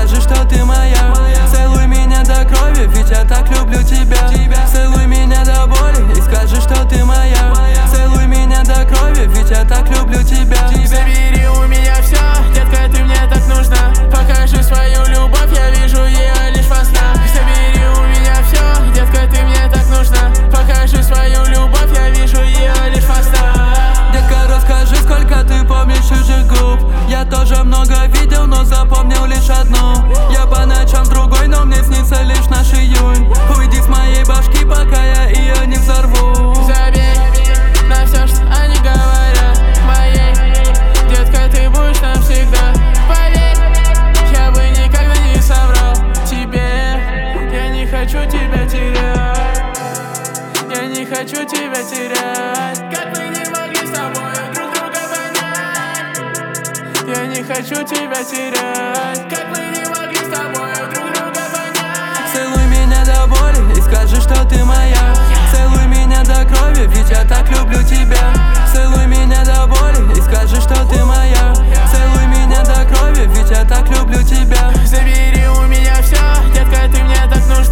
скажи, что ты моя. Целуй меня до крови, ведь я так люблю тебя. Целуй меня до боли и скажи, что ты моя. Целуй меня до крови, ведь я так люблю тебя. Забери у меня все, детка, ты мне так нужна. Покажи свою любовь, я вижу ее лишь во снах. Забери у меня все, детка, ты мне так нужна. Покажи свою любовь, я вижу ее лишь во снах. Детка, расскажи, сколько ты помнишь чужих губ. Я тоже много видел, но запомнил лишь одну. Я по ночам с другой, но мне снится лишь наш июнь. Уйди с моей башки, пока я ее не взорву. Забей на все, что они говорят. Моей, детка, ты будешь навсегда. Поверь, я бы никогда не соврал тебе. Я не хочу тебя терять. Я не хочу тебя терять. Как мы не могли с тобой друг друга понять. Я не хочу тебя терять. Как мы не могли с тобой друг друга понять. Целуй меня до боли и скажи, что ты моя. Целуй меня до крови, ведь я так люблю тебя. Целуй меня до боли и скажи, что ты моя. Целуй меня до крови, ведь я так люблю тебя. Забери у меня все, детка, ты мне так нужна.